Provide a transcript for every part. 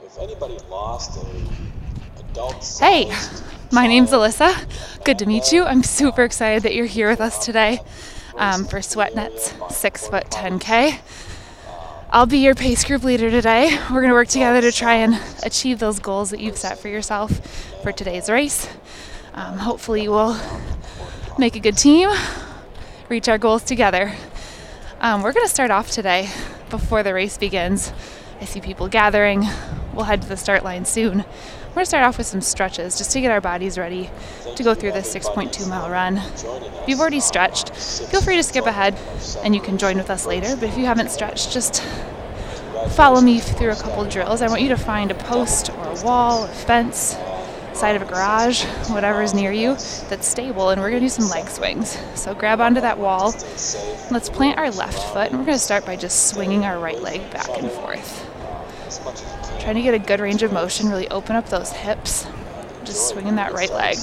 if anybody lost an adult Hey, my name's Alyssa. Good to meet you. I'm super excited that you're here with us today for SweatNet's 6-foot 10K. I'll be your pace group leader today. We're going to work together to try and achieve those goals that you've set for yourself for today's race. Hopefully we'll make a good team, reach our goals together. We're going to start off today before the race begins. I see people gathering. We'll head to the start line soon. We're going to start off with some stretches just to get our bodies ready to go through this 6.2 mile run. If you've already stretched, feel free to skip ahead and you can join with us later. But if you haven't stretched, just follow me through a couple drills. I want you to find a post or a wall, a fence, side of a garage, whatever is near you that's stable, and we're going to do some leg swings. So grab onto that wall. Let's plant our left foot, and we're going to start by just swinging our right leg back and forth. Trying to get a good range of motion, really open up those hips, just swinging that right leg.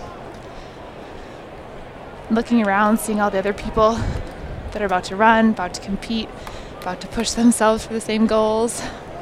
Looking around, seeing all the other people that are about to run, about to compete, about to push themselves for the same goals.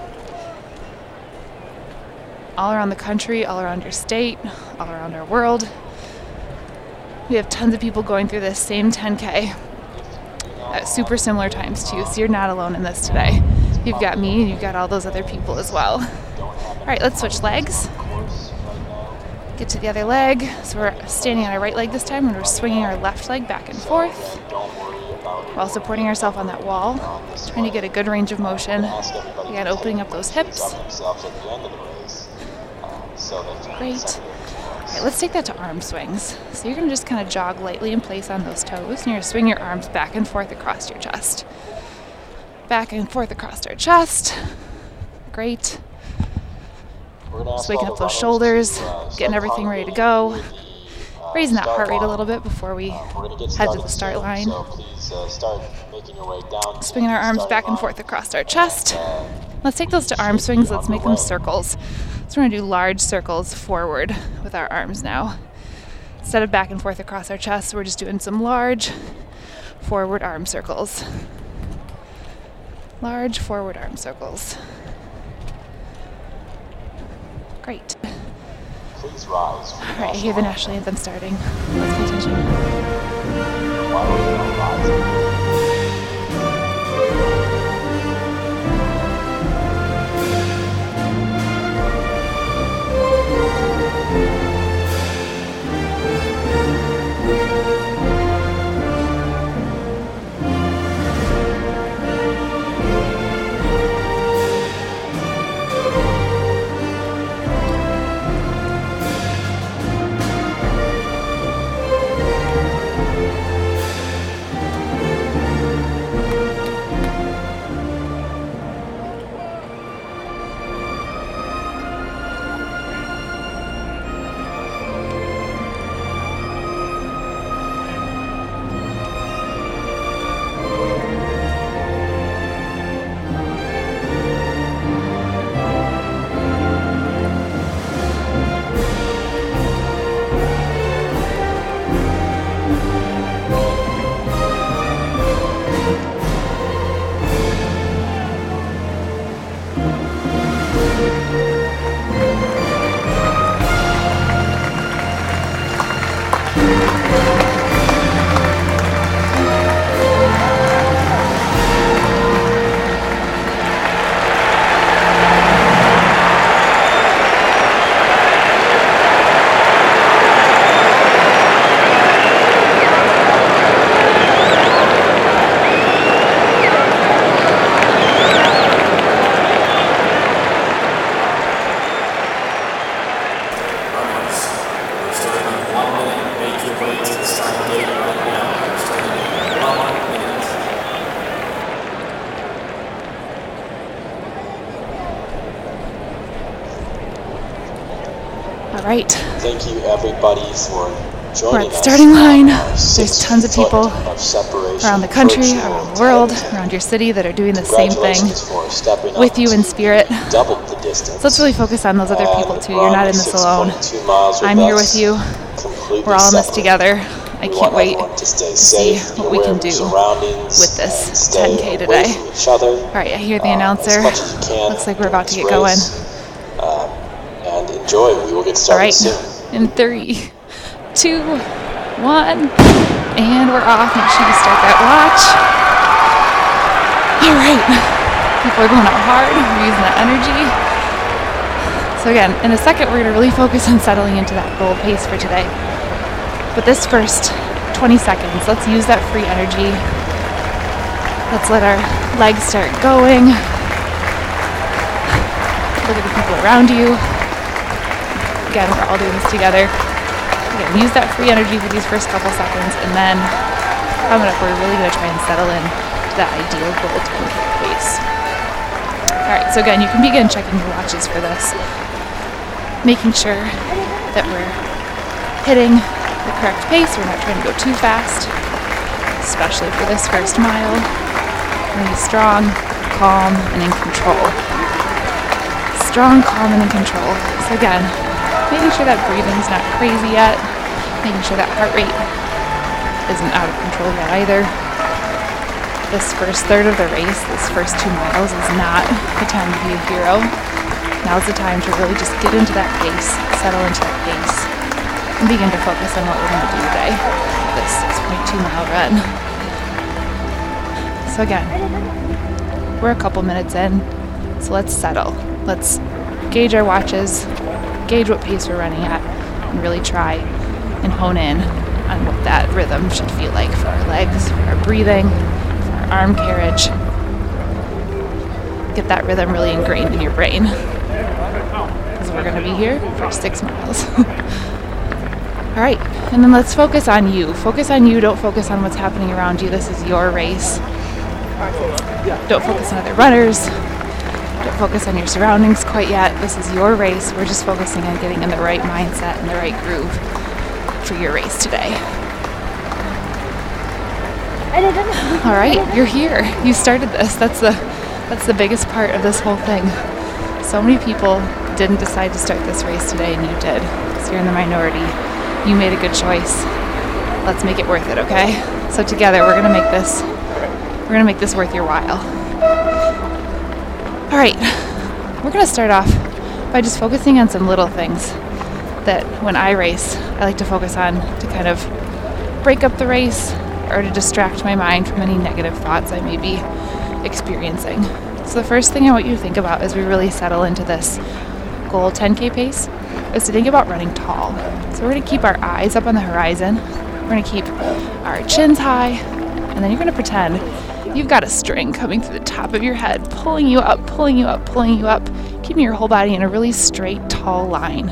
All around the country, all around your state, all around our world. We have tons of people going through this same 10K at super similar times too, so you're not alone in this today. You've got me and you've got all those other people as well. All right, let's switch legs. Get to the other leg. So we're standing on our right leg this time and we're swinging our left leg back and forth while supporting ourselves on that wall, trying to get a good range of motion. Again, opening up those hips. Great. All right, let's take that to arm swings. So you're going to just kind of jog lightly in place on those toes, and you're going to swing your arms back and forth across your chest. Back and forth across our chest. Great. Just waking up those shoulders, getting everything ready to go. Raising that heart rate a little bit before we head to the start line. Swinging our arms back and forth across our chest. Let's take those to arm swings. Let's make them circles. So we're going to do large circles forward with our arms now. Instead of back and forth across our chest, we're just doing some large forward arm circles. Large forward arm circles. Great. Please rise. All right, I hear the national anthem starting. Let's pay attention. All right. Thank you, everybody, for We're at the starting line. There's tons of people around the country, around the world, around your city that are doing the same thing with you in spirit. So let's really focus on those other people too. You're not in this alone. I'm here with you. We're all in this together. I can't wait to see what we can do with this 10K today. All right, I hear the announcer. Looks like we're about to get going. And enjoy. We will get started soon. In 3, 2, 1, and we're off. Make sure you start that watch. All right, people are going out hard. We're using that energy. So again, in a second, we're going to really focus on settling into that goal pace for today. But this first 20 seconds, let's use that free energy. Let's let our legs start going. Look at the people around you. Again, we're all doing this together. Again, use that free energy for these first couple seconds, and then coming up, we're really going to try and settle in to that ideal goal 10K pace. All right, so again, you can begin checking your watches for this, making sure that we're hitting the correct pace. We're not trying to go too fast, especially for this first mile. We're going to be strong, calm, and in control. Strong, calm, and in control. So again, making sure that breathing's not crazy yet, making sure that heart rate isn't out of control yet either. This first third of the race, this first 2 miles, is not the time to be a hero. Now's the time to really just get into that pace, settle into that pace, and begin to focus on what we're going to do today, this 6.2 mile run. So again, we're a couple minutes in, so let's settle. Let's gauge our watches, gauge what pace we're running at, and really try and hone in on what that rhythm should feel like for our legs, for our breathing, for our arm carriage. Get that rhythm really ingrained in your brain, because we're going to be here for 6 miles. All right, and then let's focus on you. Focus on you, don't focus on what's happening around you. This is your race. Don't focus on other runners. Don't focus on your surroundings quite yet. This is your race. We're just focusing on getting in the right mindset and the right groove for your race today. All right, you're here. You started this. That's the biggest part of this whole thing. So many people didn't decide to start this race today, and you did. So you're in the minority. You made a good choice. Let's make it worth it, okay? So together, we're gonna make this worth your while. All right, we're going to start off by just focusing on some little things that when I race, I like to focus on to kind of break up the race or to distract my mind from any negative thoughts I may be experiencing. So the first thing I want you to think about as we really settle into this goal 10K pace is to think about running tall. So we're going to keep our eyes up on the horizon. We're going to keep our chins high, and then you're going to pretend you've got a string coming through the top of your head, pulling you up, pulling you up, pulling you up, keeping your whole body in a really straight, tall line.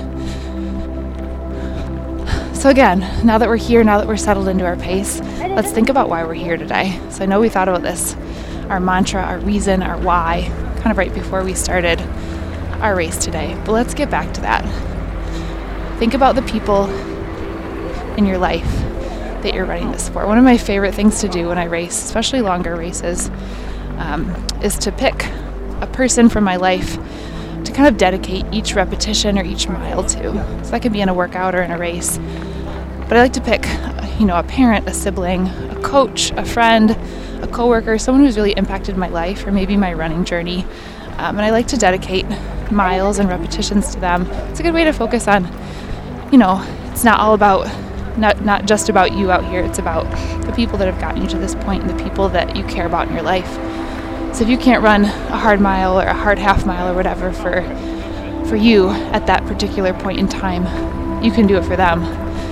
So again, now that we're here, now that we're settled into our pace, let's think about why we're here today. So I know we thought about this, our mantra, our reason, our why, kind of right before we started our race today. But let's get back to that. Think about the people in your life that you're running this for. One of my favorite things to do when I race, especially longer races, is to pick a person from my life to kind of dedicate each repetition or each mile to. So that could be in a workout or in a race. But I like to pick, a parent, a sibling, a coach, a friend, a coworker, someone who's really impacted my life or maybe my running journey. And I like to dedicate miles and repetitions to them. It's a good way to focus on, it's not all about not just about you out here, it's about the people that have gotten you to this point and the people that you care about in your life. So if you can't run a hard mile or a hard half mile or whatever for you at that particular point in time, you can do it for them.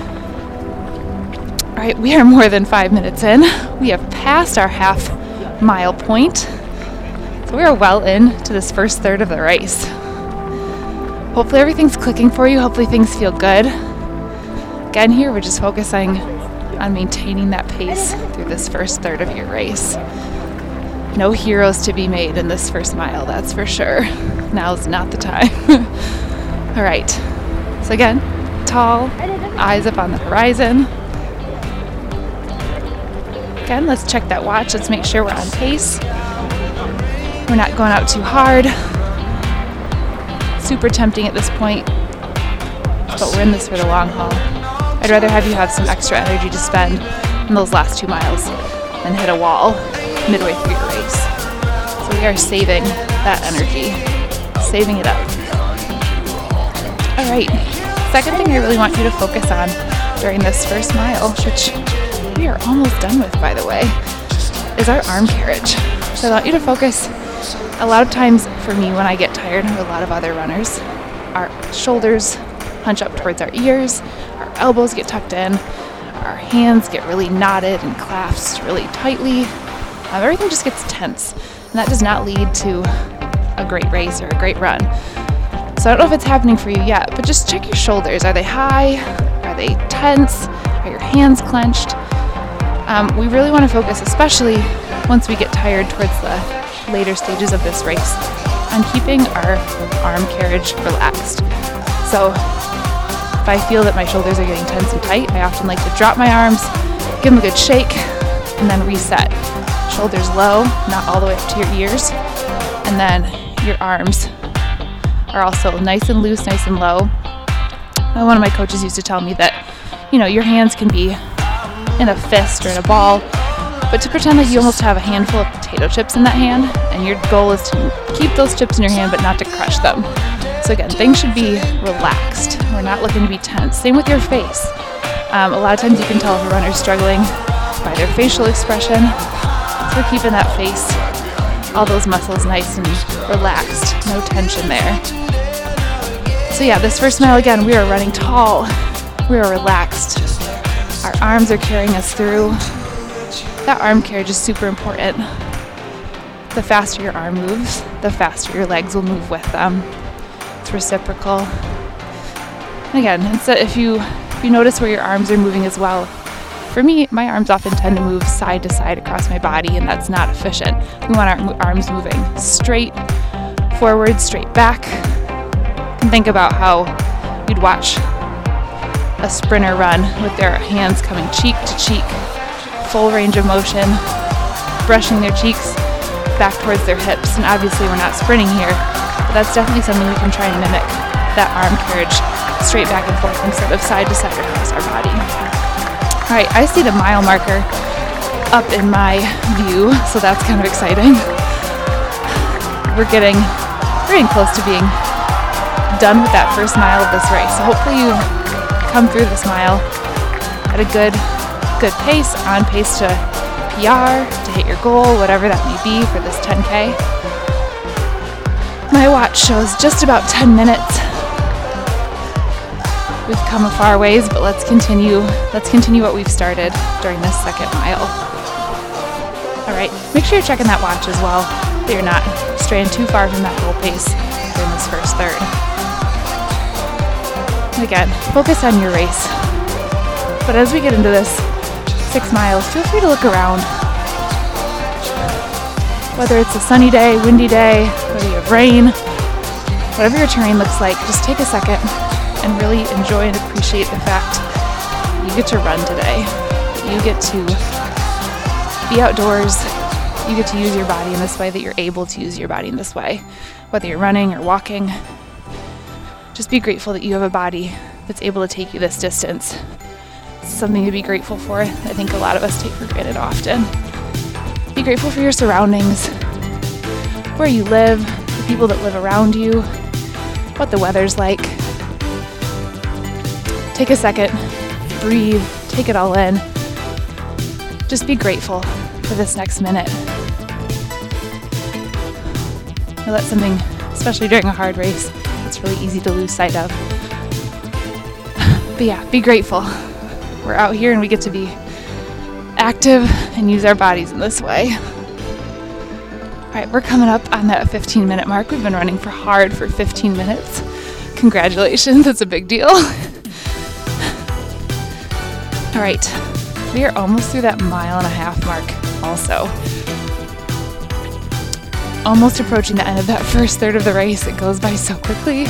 All right, we are more than 5 minutes in. We have passed our half mile point. So we are well into this first third of the race. Hopefully everything's clicking for you. Hopefully things feel good. Again, here we're just focusing on maintaining that pace through this first third of your race. No heroes to be made in this first mile, that's for sure. Now's not the time. All right, so again, tall, eyes up on the horizon. Again, let's check that watch. Let's make sure we're on pace. We're not going out too hard. Super tempting at this point, but we're in this for the long haul. I'd rather have you have some extra energy to spend in those last 2 miles than hit a wall midway through your race. So we are saving that energy, saving it up. All right, second thing I really want you to focus on during this first mile, which we are almost done with, by the way, is our arm carriage. So I want you to focus. A lot of times for me when I get tired, and a lot of other runners, our shoulders hunch up towards our ears, our elbows get tucked in, our hands get really knotted and clasped really tightly. Everything just gets tense, and that does not lead to a great race or a great run. So I don't know if it's happening for you yet, but just check your shoulders. Are they high? Are they tense? Are your hands clenched? We really want to focus, especially once we get tired towards the later stages of this race, on keeping our arm carriage relaxed. So if I feel that my shoulders are getting tense and tight, I often like to drop my arms, give them a good shake, and then reset. Shoulders low, not all the way up to your ears, and then your arms are also nice and loose, nice and low. One of my coaches used to tell me that, your hands can be in a fist or in a ball, but to pretend like you almost have a handful of potato chips in that hand, and your goal is to keep those chips in your hand but not to crush them. So again, things should be relaxed. We're not looking to be tense. Same with your face. A lot of times you can tell if a runner's struggling by their facial expression. So we're keeping that face, all those muscles nice and relaxed, no tension there. So yeah, this first mile again, we are running tall, we are relaxed. Our arms are carrying us through. That arm carriage is super important. The faster your arm moves, the faster your legs will move with them. It's reciprocal. Again, if you notice where your arms are moving as well, for me, my arms often tend to move side to side across my body, and that's not efficient. We want our arms moving straight forward, straight back. And think about how you'd watch a sprinter run with their hands coming cheek to cheek, full range of motion, brushing their cheeks back towards their hips. And obviously we're not sprinting here, but that's definitely something we can try and mimic, that arm carriage straight back and forth instead of side to side across our body. All right, I see the mile marker up in my view, so that's kind of exciting. We're getting close to being done with that first mile of this race. So hopefully you come through this mile at a good pace, on pace to PR, to hit your goal, whatever that may be for this 10K. My watch shows just about 10 minutes. We've come a far ways, but let's continue what we've started during this second mile. All right, make sure you're checking that watch as well, that you're not straying too far from that goal pace during this first third. Again, focus on your race. But as we get into this 6 miles, feel free to look around. Whether it's a sunny day, windy day, whether you have rain, whatever your terrain looks like, just take a second and really enjoy and appreciate the fact that you get to run today. That you get to be outdoors. You get to use your body in this way, that you're able to use your body in this way. Whether you're running or walking, just be grateful that you have a body that's able to take you this distance. It's something to be grateful for. I think a lot of us take for granted often. Be grateful for your surroundings, where you live, the people that live around you, what the weather's like. Take a second, breathe, take it all in. Just be grateful for this next minute. Now that's something, especially during a hard race, it's really easy to lose sight of. But yeah, be grateful. We're out here and we get to be active and use our bodies in this way. All right, we're coming up on that 15-minute mark. We've been running hard for 15 minutes. Congratulations, it's a big deal. All right, we are almost through that 1.5 mile mark also. Almost approaching the end of that first third of the race. It goes by so quickly.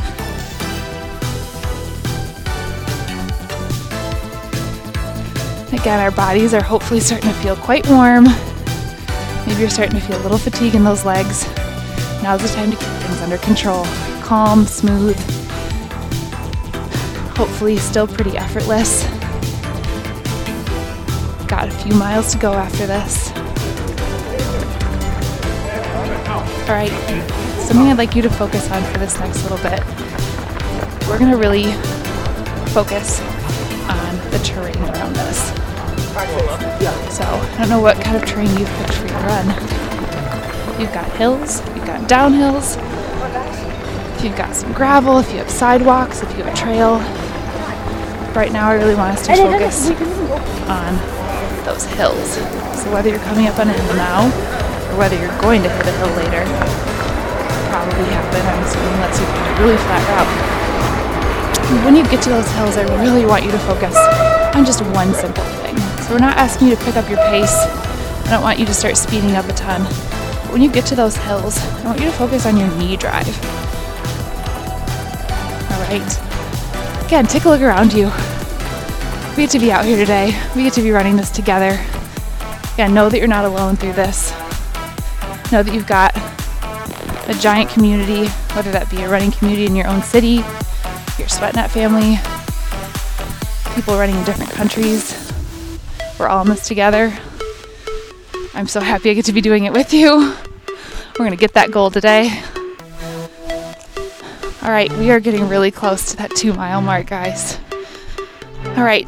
Again, our bodies are hopefully starting to feel quite warm. Maybe you're starting to feel a little fatigue in those legs. Now's the time to keep things under control. Calm, smooth. Hopefully still pretty effortless. Got a few miles to go after this. All right, something I'd like you to focus on for this next little bit we're going to really focus on the terrain around us. So I don't know what kind of terrain you've picked for your run. You've got hills, you've got downhills, if you've got some gravel, if you have sidewalks, if you have a trail. Right now I really want us to focus on those hills. So whether you're coming up on a hill now or whether you're going to hit a hill later, probably happen, I'm assuming, unless you've got a really flat route. When you get to those hills, I really want you to focus on just one simple thing. So we're not asking you to pick up your pace. I don't want you to start speeding up a ton. But when you get to those hills, I want you to focus on your knee drive. All right. Again, take a look around you. We get to be out here today. We get to be running this together. Again, know that you're not alone through this. Know that you've got a giant community, whether that be a running community in your own city, your SweatNet family, people running in different countries. We're all in this together. I'm so happy I get to be doing it with you. We're going to get that goal today. All right, we are getting really close to that 2-mile mark, guys. All right.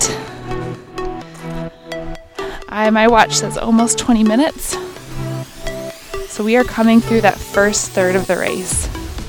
My watch says almost 20 minutes. So we are coming through that first third of the race.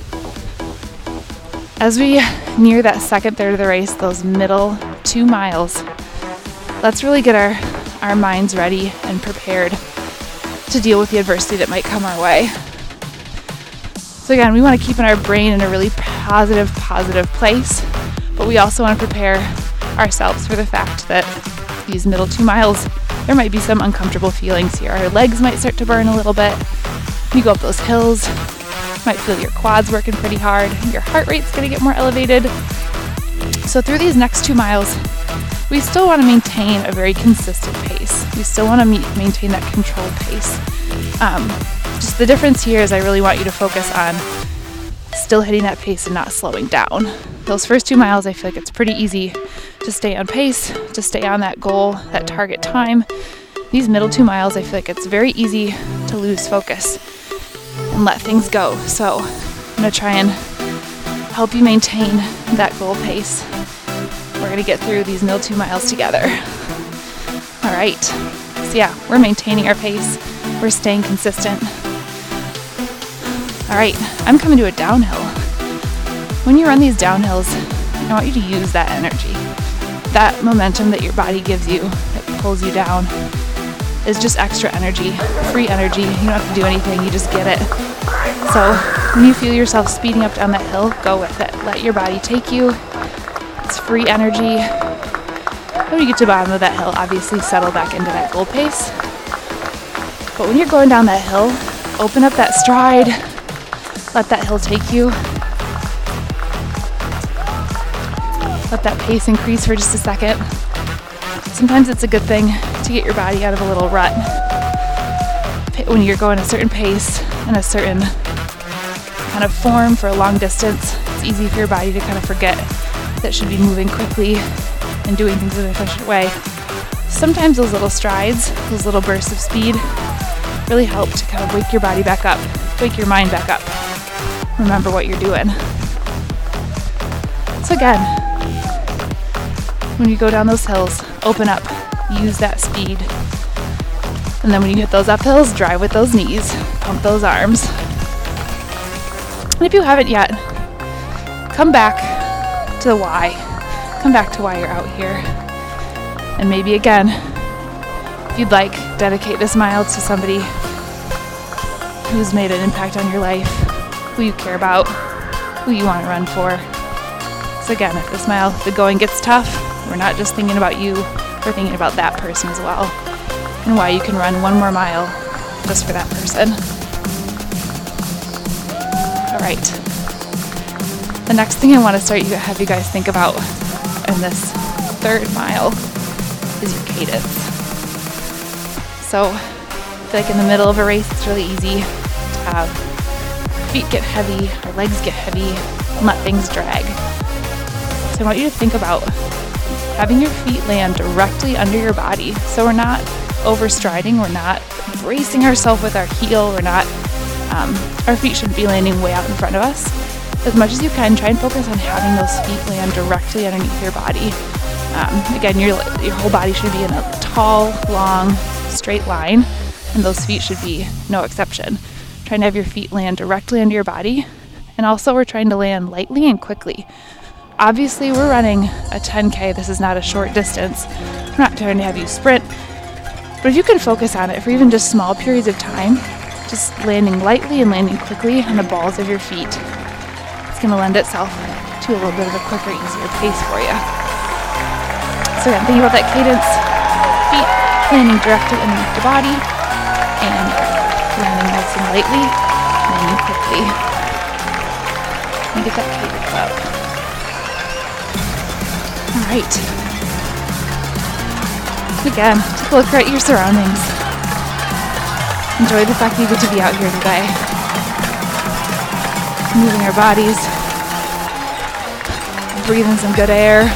As we near that second third of the race, those middle 2 miles, let's really get our minds ready and prepared to deal with the adversity that might come our way. So again, we want to keep our brain in a really positive place, but we also want to prepare ourselves for the fact that these middle 2 miles, there might be some uncomfortable feelings here. Our legs might start to burn a little bit. You go up those hills, you might feel your quads working pretty hard. Your heart rate's going to get more elevated. So through these next 2 miles, we still want to maintain a very consistent pace. We still want to maintain that controlled pace. Just the difference here is I really want you to focus on still hitting that pace and not slowing down. Those first 2 miles, I feel like it's pretty easy to stay on pace, to stay on that goal, that target time. These middle 2 miles, I feel like it's very easy to lose focus and let things go. So I'm going to try and help you maintain that goal pace. We're going to get through these middle 2 miles together. All right. So yeah, we're maintaining our pace. We're staying consistent. All right, I'm coming to a downhill. When you run these downhills, I want you to use that energy. That momentum that your body gives you, that pulls you down, is just extra energy, free energy. You don't have to do anything, you just get it. So when you feel yourself speeding up down that hill, go with it. Let your body take you. It's free energy. When you get to the bottom of that hill, obviously settle back into that goal pace. But when you're going down that hill, open up that stride. Let that hill take you. Let that pace increase for just a second. Sometimes it's a good thing to get your body out of a little rut. When you're going a certain pace and a certain kind of form for a long distance, it's easy for your body to kind of forget that it should be moving quickly and doing things in an efficient way. Sometimes those little strides, those little bursts of speed, really help to kind of wake your body back up, wake your mind back up. Remember what you're doing. So again, when you go down those hills, open up, use that speed. And then when you hit those uphills, drive with those knees, pump those arms. And if you haven't yet, come back to the why. Come back to why you're out here. And maybe again, if you'd like, dedicate this mile to somebody who's made an impact on your life, who you care about, who you want to run for. So again, if this mile, the going gets tough, we're not just thinking about you, we're thinking about that person as well, and why you can run one more mile just for that person. All right. The next thing I want to have you guys think about in this third mile is your cadence. So I feel like in the middle of a race, it's really easy to have feet get heavy, our legs get heavy, and let things drag. So I want you to think about having your feet land directly under your body. So we're not overstriding, we're not bracing ourselves with our heel, our feet shouldn't be landing way out in front of us. as much as you can, try and focus on having those feet land directly underneath your body. Again, your whole body should be in a tall, long, straight line, and those feet should be no exception. Trying to have your feet land directly under your body, and also we're trying to land lightly and quickly. Obviously, we're running a 10K. This is not a short distance. We're not trying to have you sprint, but if you can focus on it for even just small periods of time, just landing lightly and landing quickly on the balls of your feet, it's going to lend itself to a little bit of a quicker, easier pace for you. So again, think about that cadence, feet landing directly underneath the body, and landing nice and lightly, landing quickly. And get that cadence up. All right. Again, take a look at your surroundings. Enjoy the fact that you get to be out here today. Moving our bodies, breathing some good air.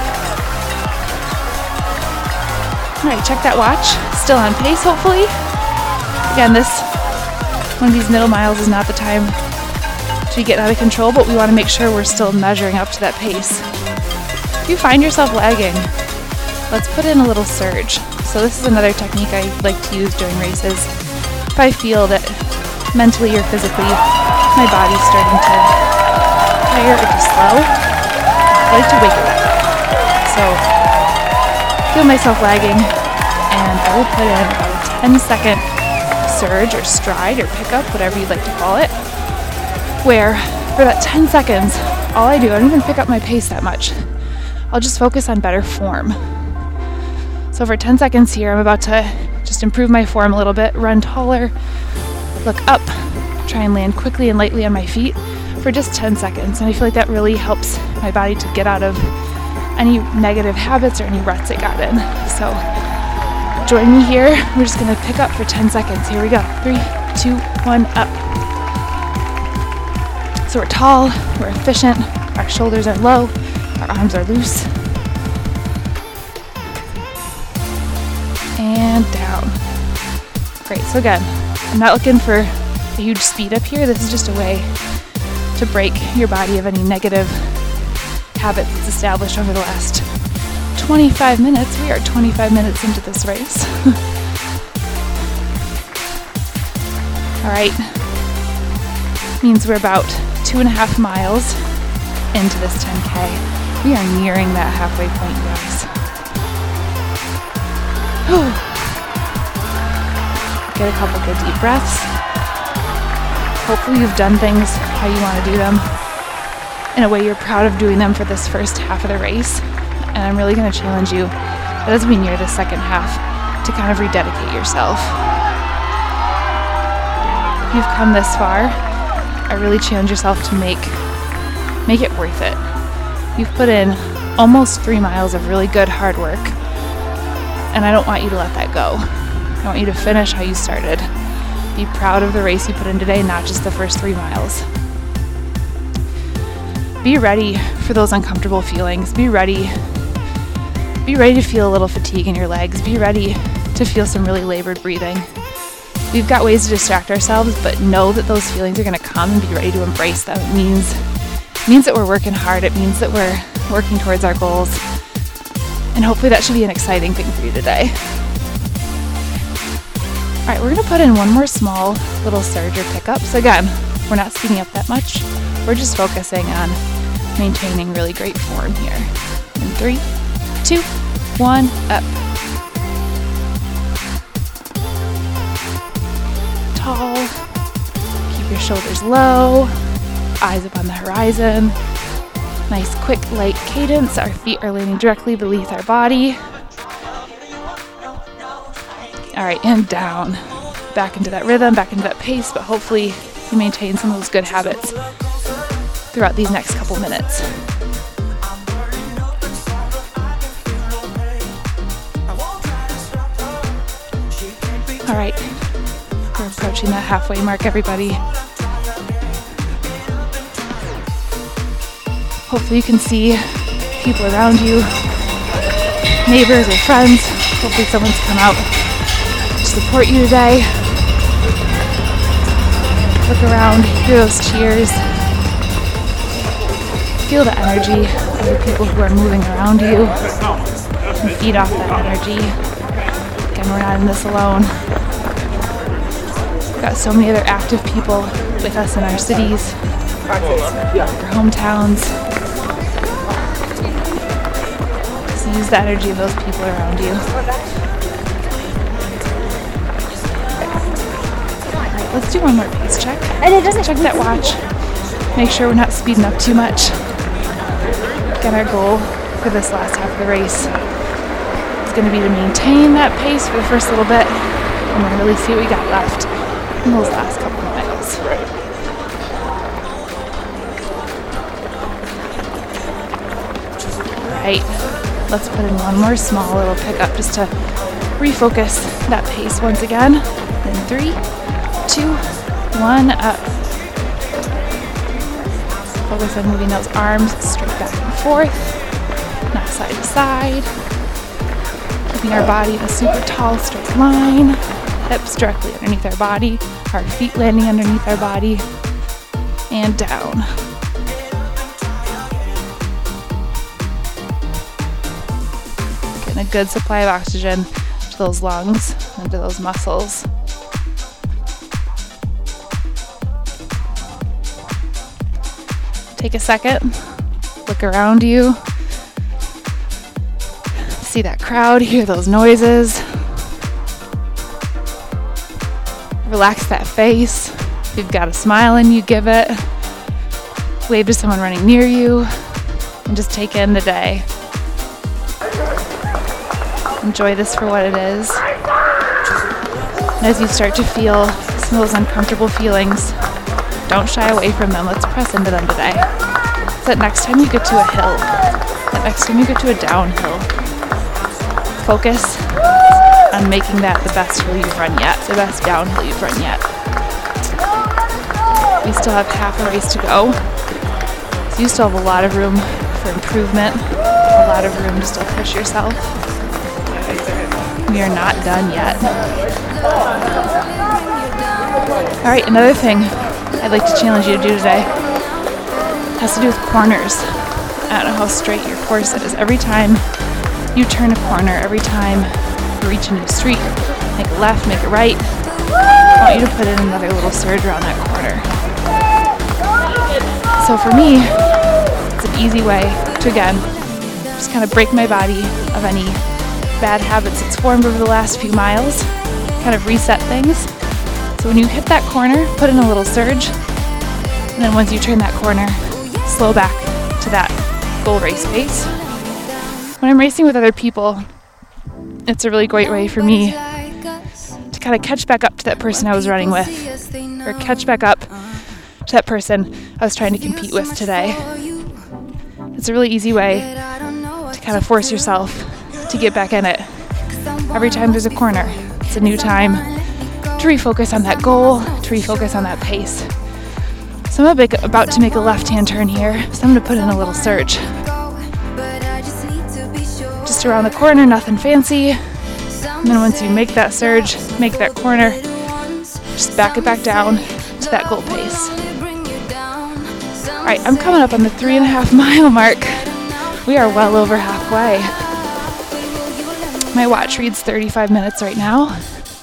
All right, check that watch. Still on pace, hopefully. Again, one of these middle miles is not the time to be getting out of control, but we want to make sure we're still measuring up to that pace. If you find yourself lagging, let's put in a little surge. So this is another technique I like to use during races. If I feel that mentally or physically my body's starting to tire or to slow, I like to wake it up. So feel myself lagging, and I will put in about a 10-second surge or stride or pickup, whatever you'd like to call it, where for that 10 seconds, all I do, I don't even pick up my pace that much. I'll just focus on better form. So for 10 seconds here, I'm about to just improve my form a little bit, run taller, look up, try and land quickly and lightly on my feet for just 10 seconds. And I feel like that really helps my body to get out of any negative habits or any ruts it got in. So join me here. We're just going to pick up for 10 seconds. Here we go. 3, 2, 1, up. So we're tall, we're efficient, our shoulders are low, our arms are loose. And down. Great. So again, I'm not looking for a huge speed up here. This is just a way to break your body of any negative habits that's established over the last 25 minutes. We are 25 minutes into this race. All right. Means we're about 2.5 miles into this 10K. We are nearing that halfway point, guys. Get a couple good deep breaths. Hopefully you've done things how you want to do them, in a way you're proud of doing them for this first half of the race. And I'm really going to challenge you that as we near the second half to kind of rededicate yourself. If you've come this far, I really challenge yourself to make it worth it. You've put in almost 3 miles of really good hard work, and I don't want you to let that go. I want you to finish how you started. Be proud of the race you put in today, not just the first 3 miles. Be ready for those uncomfortable feelings. Be ready to feel a little fatigue in your legs. Be ready to feel some really labored breathing. We've got ways to distract ourselves, but know that those feelings are going to come, and be ready to embrace them. It means that we're working hard. It means that we're working towards our goals. And hopefully that should be an exciting thing for you today. All right, we're going to put in one more small little surge or pickup. So again, we're not speeding up that much. We're just focusing on maintaining really great form here. In 3, 2, 1, up. Tall. Keep your shoulders low. Eyes up on the horizon. Nice, quick, light cadence. Our feet are landing directly beneath our body. All right, and down. Back into that rhythm, back into that pace, but hopefully you maintain some of those good habits throughout these next couple minutes. All right, we're approaching that halfway mark, everybody. Hopefully you can see people around you, neighbors or friends. Hopefully someone's come out to support you today. Look around, hear those cheers. Feel the energy of the people who are moving around you and feed off that energy. Again, we're not in this alone. We've got so many other active people with us in our cities, our hometowns. So use the energy of those people around you. Alright, let's do one more pace check. Check that watch. Make sure we're not speeding up too much. Again, our goal for this last half of the race is going to be to maintain that pace for the first little bit and then really see what we got left in those last couple of miles. Alright, let's put in one more small little pickup just to refocus that pace once again. In 3, 2, 1, up. Focus on moving those arms straight back and forth, not side to side. Keeping our body in a super tall straight line, hips directly underneath our body, our feet landing underneath our body, and down. Getting a good supply of oxygen to those lungs and to those muscles. Take a second, look around you, see that crowd, hear those noises. Relax that face. If you've got a smile in you, give it. Wave to someone running near you, and just take in the day. Enjoy this for what it is. And as you start to feel some of those uncomfortable feelings, don't shy away from them. Let's press into them today. So that next time you get to a hill, that next time you get to a downhill, focus on making that the best hill you've run yet, the best downhill you've run yet. We still have half a race to go, so you still have a lot of room for improvement, a lot of room to still push yourself. We are not done yet. All right, another thing I'd like to challenge you to do today has to do with corners. I don't know how straight your course is. Every time you turn a corner, every time you reach a new street, make a left, make a right, I want you to put in another little surge around that corner. So for me, it's an easy way to, again, just kind of break my body of any bad habits it's formed over the last few miles, kind of reset things. So when you hit that corner, put in a little surge, and then once you turn that corner, slow back to that goal race pace. When I'm racing with other people, it's a really great way for me to kind of catch back up to that person I was running with, or catch back up to that person I was trying to compete with today. It's a really easy way to kind of force yourself to get back in it. Every time there's a corner, it's a new time to refocus on that goal, to refocus on that pace. So I'm about to make a left-hand turn here, so I'm going to put in a little surge. Just around the corner, nothing fancy. And then once you make that surge, make that corner, just back it back down to that goal pace. Alright, I'm coming up on the 3.5 mile mark. We are well over halfway. My watch reads 35 minutes right now.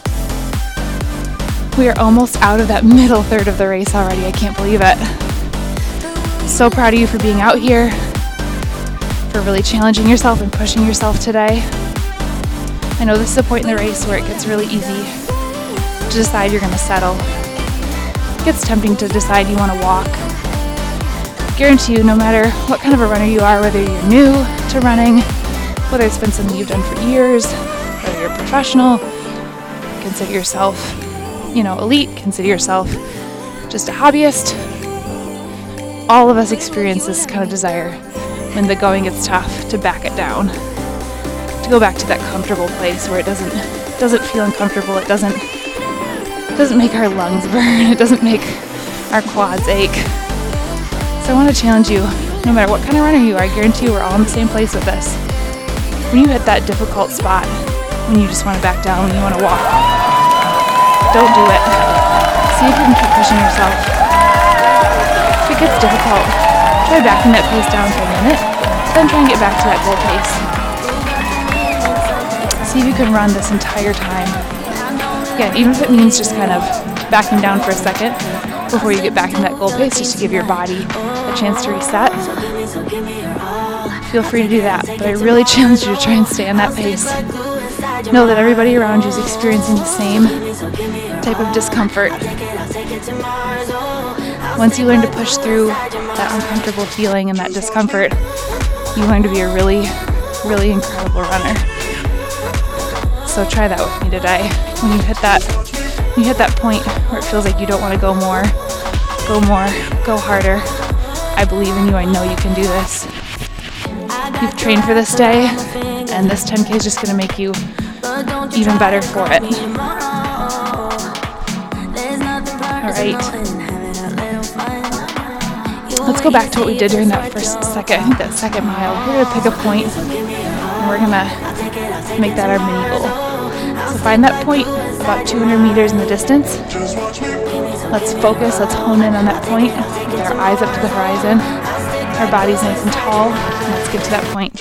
We are almost out of that middle third of the race already. I can't believe it. So proud of you for being out here, for really challenging yourself and pushing yourself today. I know this is a point in the race where it gets really easy to decide you're going to settle. It gets tempting to decide you want to walk. Guarantee you, no matter what kind of a runner you are, whether you're new to running, whether it's been something you've done for years, whether you're a professional, consider yourself elite, consider yourself just a hobbyist. All of us experience this kind of desire when the going gets tough to back it down, to go back to that comfortable place where it doesn't feel uncomfortable. It doesn't make our lungs burn. It doesn't make our quads ache. So I want to challenge you, no matter what kind of runner you are, I guarantee you we're all in the same place with this. When you hit that difficult spot, when you just want to back down, when you want to walk, don't do it. See if you can keep pushing yourself. If it gets difficult, Try backing that pace down for a minute, then try and get back to that goal pace. See if you can run this entire time. Again, even if it means just kind of backing down for a second before you get back into that goal pace, just to give your body a chance to reset. Feel free to do that, but I really challenge you to try and stay on that pace. Know that everybody around you is experiencing the same type of discomfort. Once you learn to push through that uncomfortable feeling and that discomfort, you learn to be a really, really incredible runner. So try that with me today. When you hit that point where it feels like you don't want to go more, go harder. I believe in you. I know you can do this. You've trained for this day, and this 10K is just going to make you even better for it. All right. Let's go back to what we did during that second mile. We're going to pick a point, and we're going to make that our mini goal. So find that point about 200 meters in the distance. Let's focus, let's hone in on that point with our eyes up to the horizon. Our body's nice and tall, and let's get to that point.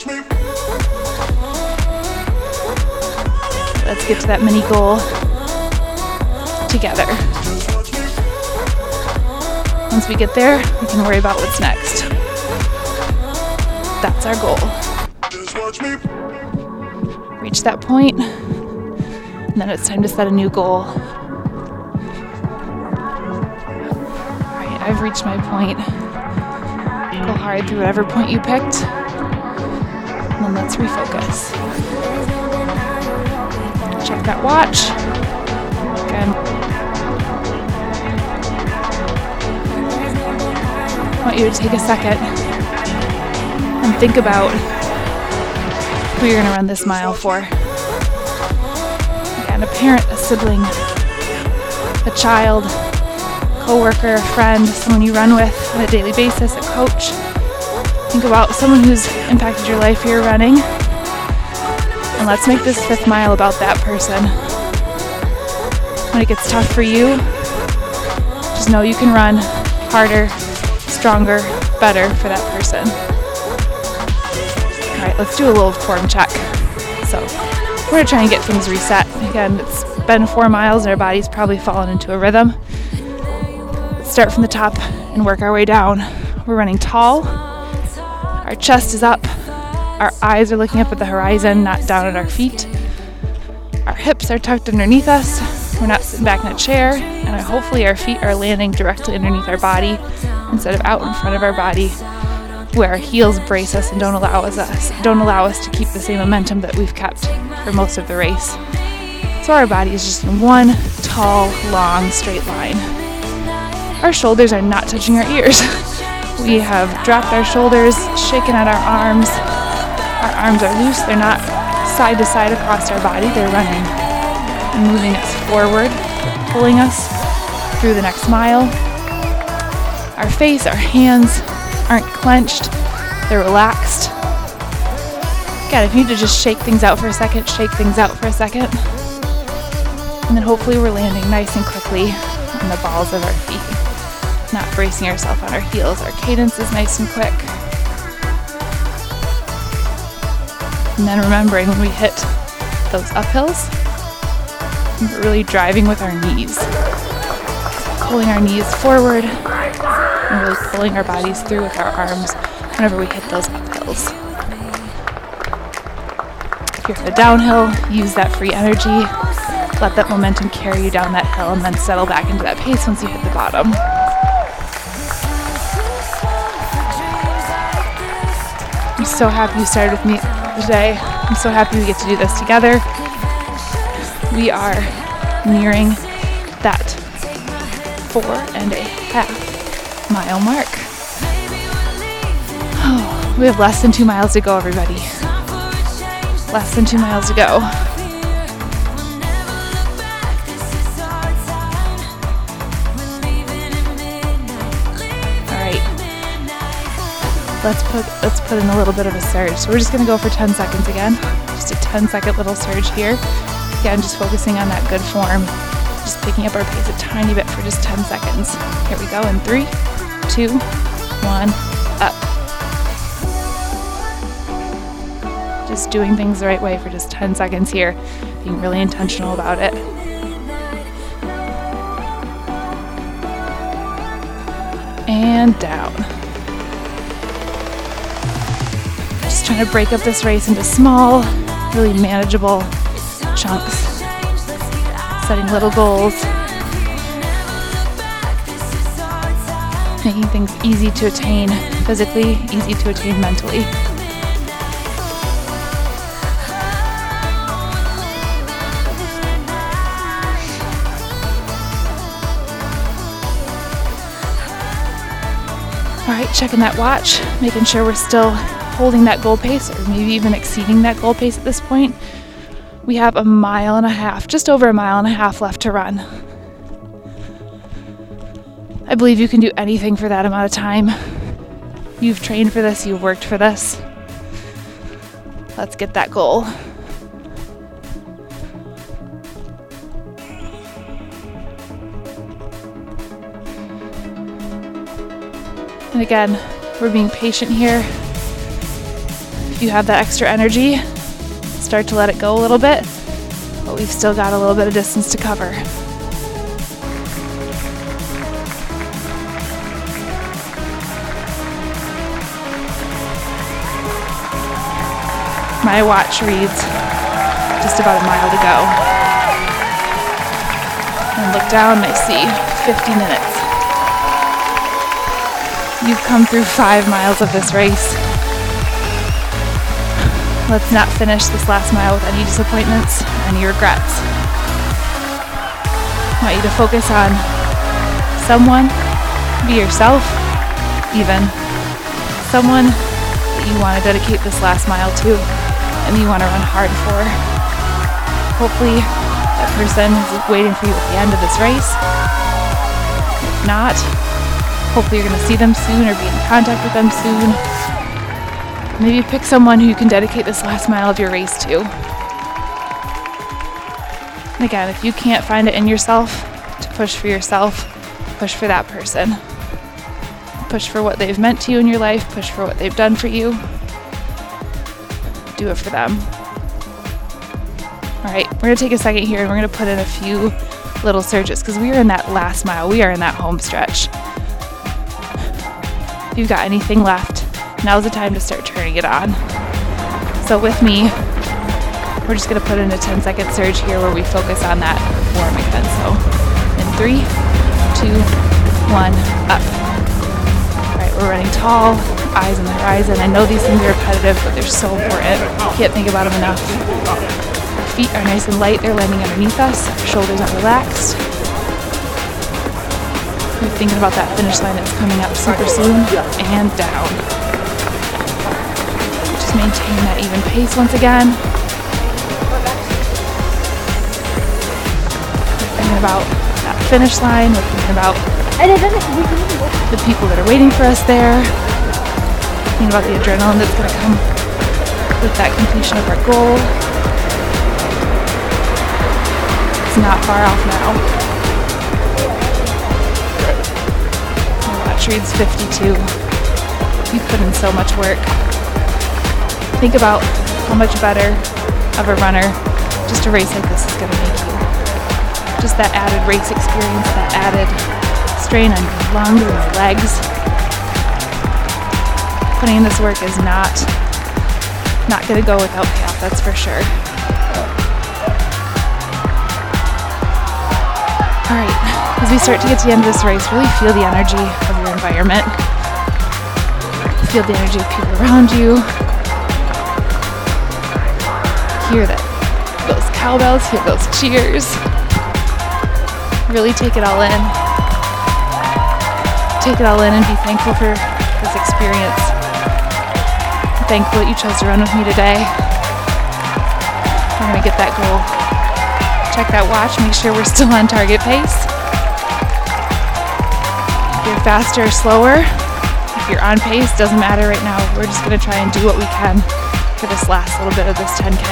Let's get to that mini goal together. Once we get there, we can worry about what's next. That's our goal. Reach that point, and then it's time to set a new goal. Alright, I've reached my point. Go hard through whatever point you picked, and then let's refocus. Check that watch. Again. I want you to take a second and think about who you're going to run this mile for. Again, a parent, a sibling, a child, co-worker, a friend, someone you run with on a daily basis, a coach. Think about someone who's impacted your life here running. And let's make this 5th mile about that person. When it gets tough for you, just know you can run harder, stronger, better for that person. All right, let's do a little form check. So we're going to try and get things reset. Again, it's been 4 miles and our body's probably fallen into a rhythm. Let's start from the top and work our way down. We're running tall. Our chest is up. Our eyes are looking up at the horizon, not down at our feet. Our hips are tucked underneath us. We're not sitting back in a chair, and hopefully our feet are landing directly underneath our body instead of out in front of our body, where our heels brace us and don't allow us to keep the same momentum that we've kept for most of the race. So our body is just in one tall, long, straight line. Our shoulders are not touching our ears. We have dropped our shoulders, shaken out our arms. Our arms are loose. They're not side to side across our body. They're running and moving us forward, pulling us through the next mile. Our face, our hands aren't clenched. They're relaxed. Again, if you need to just shake things out for a second, shake things out for a second. And then hopefully we're landing nice and quickly on the balls of our feet, not bracing ourselves on our heels. Our cadence is nice and quick. And then remembering when we hit those uphills, we're really driving with our knees. Pulling our knees forward and really pulling our bodies through with our arms whenever we hit those uphills. If you're at a downhill, use that free energy. Let that momentum carry you down that hill and then settle back into that pace once you hit the bottom. I'm so happy you started with me today. I'm so happy we get to do this together. We are nearing that 4.5 mile mark. Oh, we have less than 2 miles to go, everybody. Less than 2 miles to go. Let's put in a little bit of a surge. So we're just going to go for 10 seconds again. Just a 10-second little surge here. Again, just focusing on that good form. Just picking up our pace a tiny bit for just 10 seconds. Here we go in 3, 2, 1. up. Just doing things the right way for just 10 seconds here, being really intentional about it. And down. Just trying to break up this race into small, really manageable chunks. Setting little goals. Making things easy to attain physically, easy to attain mentally. All right, checking that watch, making sure we're still holding that goal pace or maybe even exceeding that goal pace at this point. We have a mile and a half, just over a mile and a half left to run. I believe you can do anything for that amount of time. You've trained for this, you've worked for this. Let's get that goal. And again, we're being patient here. If you have that extra energy, start to let it go a little bit, but we've still got a little bit of distance to cover. My watch reads just about a mile to go. And look down and I see 50 minutes. You've come through 5 miles of this race. Let's not finish this last mile with any disappointments, any regrets. I want you to focus on someone, be yourself, even someone that you want to dedicate this last mile to and you want to run hard for. Hopefully that person is waiting for you at the end of this race. If not, hopefully you're going to see them soon or be in contact with them soon. Maybe pick someone who you can dedicate this last mile of your race to. And again, if you can't find it in yourself to push for yourself, push for that person. Push for what they've meant to you in your life, push for what they've done for you. Do it for them. All right, we're going to take a second here and we're going to put in a few little surges because we are in that last mile. We are in that home stretch. If you've got anything left, now's the time to start turning it on. So with me, we're just going to put in a 10-second surge here where we focus on that form again. So in 3, 2, 1, up. All right, we're running tall, eyes on the horizon. I know these things are repetitive, but they're so important. Can't think about them enough. Our feet are nice and light. They're landing underneath us. Our shoulders are relaxed. We're thinking about that finish line that's coming up super soon, and down. Just maintain that even pace once again. We're thinking about that finish line. We're thinking about the people that are waiting for us there. Thinking about the adrenaline that's going to come with that completion of our goal. It's not far off now. Reads 52. You put in so much work. Think about how much better of a runner just a race like this is going to make you. Just that added race experience, that added strain on your lungs and your legs. Putting in this work is not going to go without payoff, that's for sure. All right. As we start to get to the end of this race, really feel the energy of your environment. Feel the energy of people around you. Hear those cowbells, hear those cheers. Really take it all in. Take it all in and be thankful for this experience. Thankful that you chose to run with me today. We're going to get that goal. Check that watch, make sure we're still on target pace. If you're faster or slower, if you're on pace, doesn't matter right now. We're just going to try and do what we can for this last little bit of this 10K.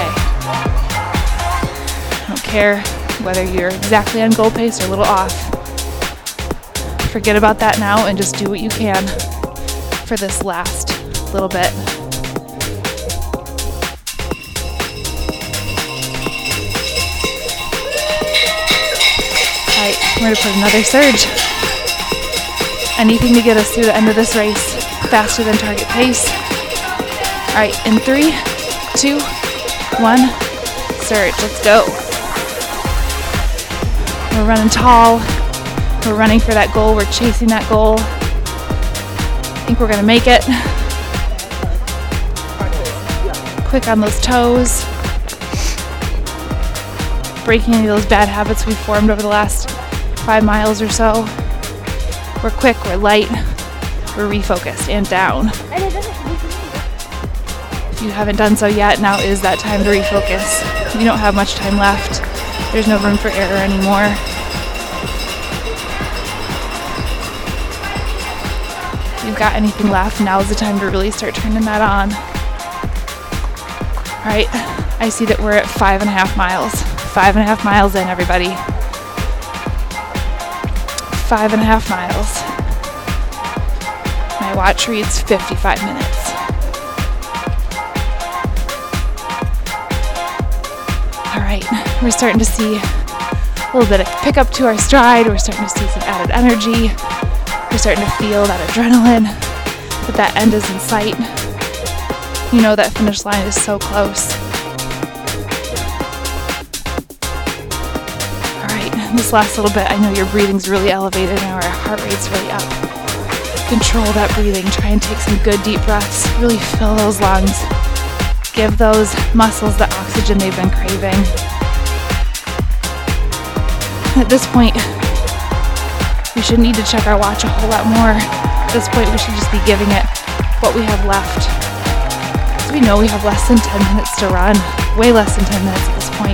I don't care whether you're exactly on goal pace or a little off. Forget about that now and just do what you can for this last little bit. All right, we're gonna put another surge. Anything to get us through the end of this race faster than target pace. All right, in 3, 2, 1, surge, let's go. We're running tall. We're running for that goal. We're chasing that goal. I think we're gonna make it. Quick on those toes. Breaking any of those bad habits we've formed over the last 5 miles or so. We're quick, we're light, we're refocused and down. If you haven't done so yet, now is that time to refocus. You don't have much time left. There's no room for error anymore. If you've got anything left, now's the time to really start turning that on. All right, I see that we're at 5.5 miles. 5.5 miles in, everybody. 5.5 miles. My watch reads 55 minutes. All right, we're starting to see a little bit of pick up to our stride. We're starting to see some added energy. We're starting to feel that adrenaline, that end is in sight. You know that finish line is so close. This last little bit, I know your breathing's really elevated now, our heart rate's really up. Control that breathing, try and take some good deep breaths, really fill those lungs. Give those muscles the oxygen they've been craving. At this point, we shouldn't need to check our watch a whole lot more. At this point, we should just be giving it what we have left. Because we know we have less than 10 minutes to run, way less than 10 minutes at this point.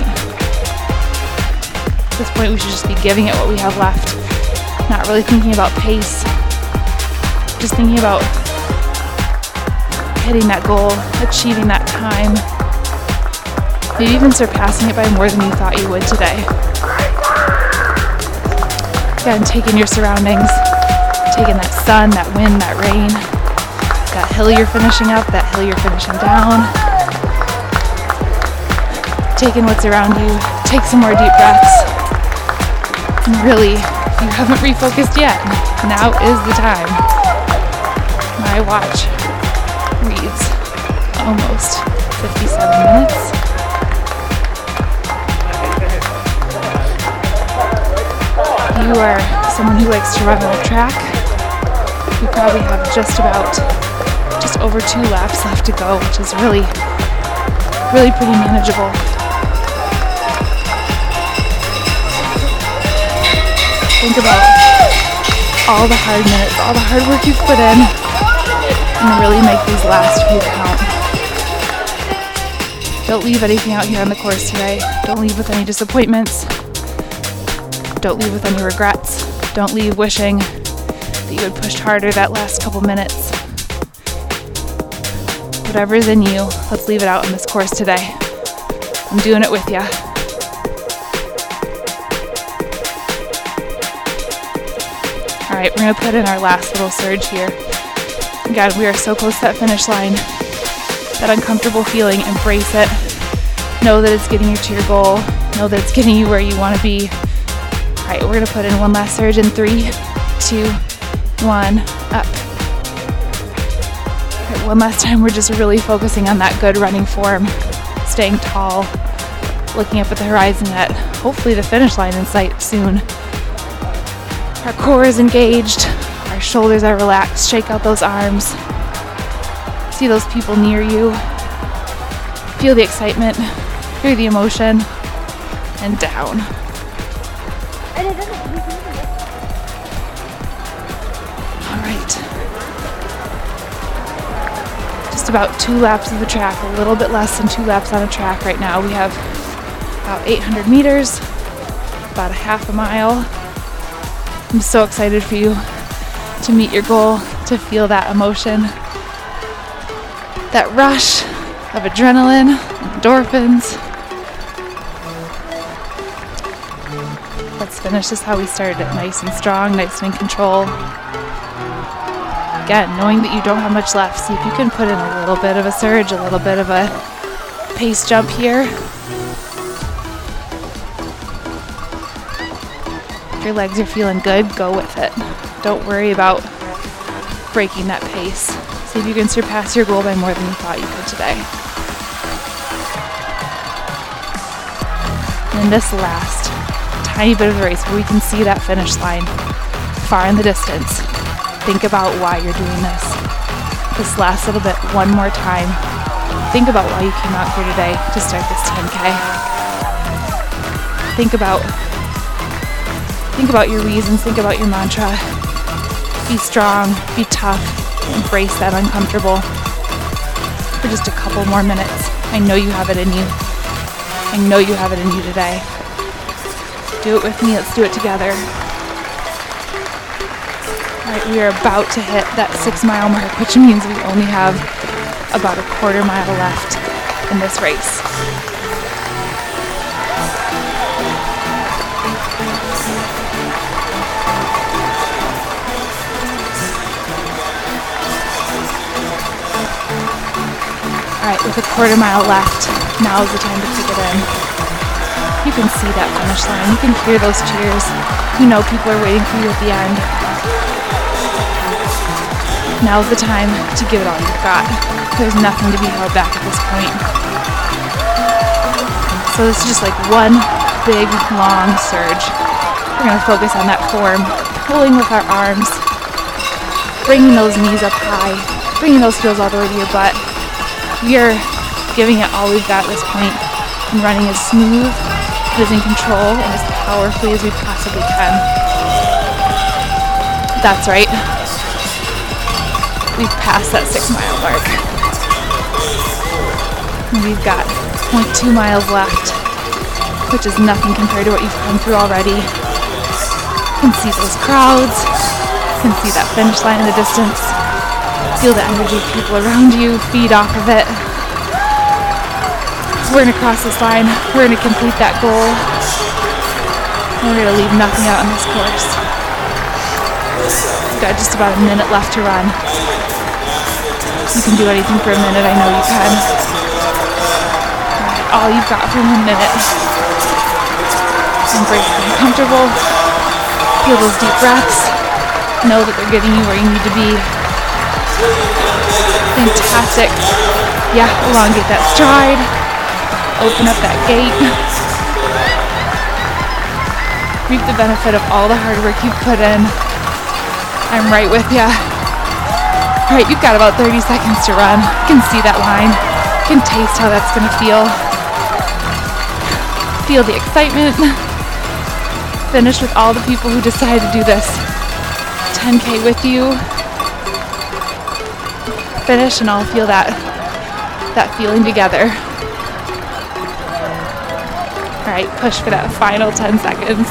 At this point, we should just be giving it what we have left. Not really thinking about pace. Just thinking about hitting that goal, achieving that time. Maybe even surpassing it by more than you thought you would today. Again, taking your surroundings, taking that sun, that wind, that rain, that hill you're finishing up, that hill you're finishing down. Taking what's around you. Take some more deep breaths. And really, if you haven't refocused yet, now is the time. My watch reads almost 57 minutes. You are someone who likes to run on a track. You probably have just over 2 laps left to go, which is really pretty manageable. Think about all the hard minutes, all the hard work you've put in, and really make these last few count. Don't leave anything out here on the course today. Don't leave with any disappointments. Don't leave with any regrets. Don't leave wishing that you had pushed harder that last couple minutes. Whatever's in you, let's leave it out on this course today. I'm doing it with you. All right, we're gonna put in our last little surge here. God, we are so close to that finish line. That uncomfortable feeling, embrace it. Know that it's getting you to your goal. Know that it's getting you where you wanna be. All right, we're gonna put in one last surge in 3, 2, 1, up. All right, one last time, we're just really focusing on that good running form. Staying tall, looking up at the horizon at hopefully the finish line in sight soon. Our core is engaged, our shoulders are relaxed, shake out those arms. See those people near you. Feel the excitement, hear the emotion, and down. All right. Just about 2 laps of the track, a little bit less than 2 laps on a track right now. We have about 800 meters, about a half a mile. I'm so excited for you to meet your goal, to feel that emotion, that rush of adrenaline, endorphins. Let's finish this how we started it, nice and strong, nice and in control. Again, knowing that you don't have much left, see if you can put in a little bit of a surge, a little bit of a pace jump here. If your legs are feeling good, go with it. Don't worry about breaking that pace. See if you can surpass your goal by more than you thought you could today. And this last tiny bit of the race where we can see that finish line far in the distance. Think about why you're doing this. This last little bit, one more time. Think about why you came out here today to start this 10K. Think about your reasons, think about your mantra. Be strong, be tough, embrace that uncomfortable for just a couple more minutes. I know you have it in you. I know you have it in you today. Do it with me, let's do it together. All right, we are about to hit that 6-mile mark, which means we only have about a quarter mile left in this race. All right, with a quarter mile left, now is the time to kick it in. You can see that finish line. You can hear those cheers. You know people are waiting for you at the end. Now's the time to give it all you've got. There's nothing to be held back at this point. So this is just like one big, long surge. We're going to focus on that form, pulling with our arms, bringing those knees up high, bringing those heels all the way to your butt. We are giving it all we've got at this point and running as smooth, as in control, and as powerfully as we possibly can. That's right. We've passed that 6-mile mark. And we've got 0.2 miles left, which is nothing compared to what you've come through already. You can see those crowds. You can see that finish line in the distance. Feel the energy of people around you. Feed off of it. We're going to cross this line. We're going to complete that goal. And we're going to leave nothing out on this course. We've got just about a minute left to run. You can do anything for a minute. I know you can. All you've got for 1 minute. Embrace the uncomfortable. Feel those deep breaths. Know that they're getting you where you need to be. Fantastic. Yeah, elongate that stride. Open up that gate. Reap the benefit of all the hard work you've put in. I'm right with you. All right, you've got about 30 seconds to run. You can see that line. You can taste how that's going to feel. Feel the excitement. Finish with all the people who decided to do this 10K with you. Finish and I'll feel that feeling together. All right, push for that final 10 seconds.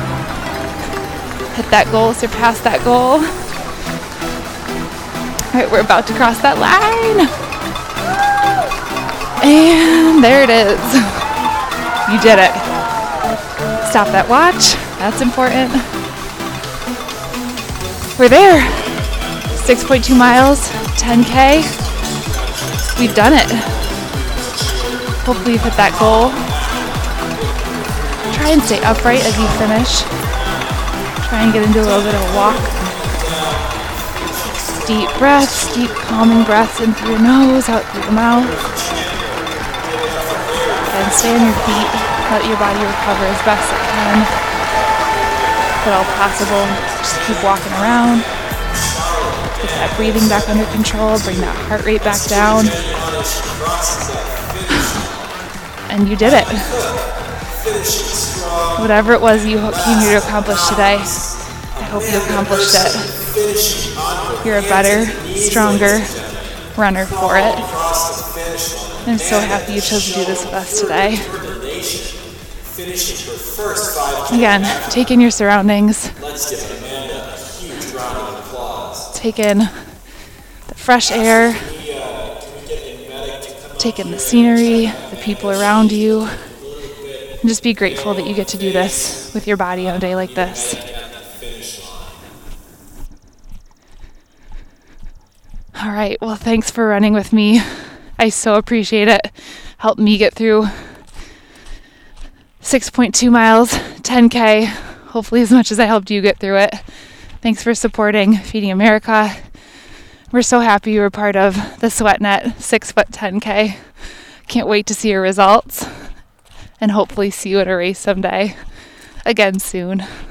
Hit that goal, surpass that goal. All right, we're about to cross that line. And there it is. You did it. Stop that watch. That's important. We're there. 6.2 miles, 10K. We've done it. Hopefully you've hit that goal. Try and stay upright as you finish. Try and get into a little bit of a walk. Deep breaths, deep calming breaths in through your nose, out through the mouth. And stay on your feet. Let your body recover as best it can. If at all possible, just keep walking around. Get that breathing back under control. Bring that heart rate back down. And you did it. Whatever it was you came here to accomplish today, I hope you accomplished it. You're a better, stronger runner for it. I'm so happy you chose to do this with us today. Again, take in your surroundings. Take in the fresh air. Take in the scenery, the people around you. And just be grateful that you get to do this with your body on a day like this. All right, well, thanks for running with me. I so appreciate it. Helped me get through 6.2 miles, 10K, hopefully as much as I helped you get through it. Thanks for supporting Feeding America. We're so happy you were part of the SweatNet 6 foot 10K. Can't wait to see your results and hopefully see you at a race someday. Again soon.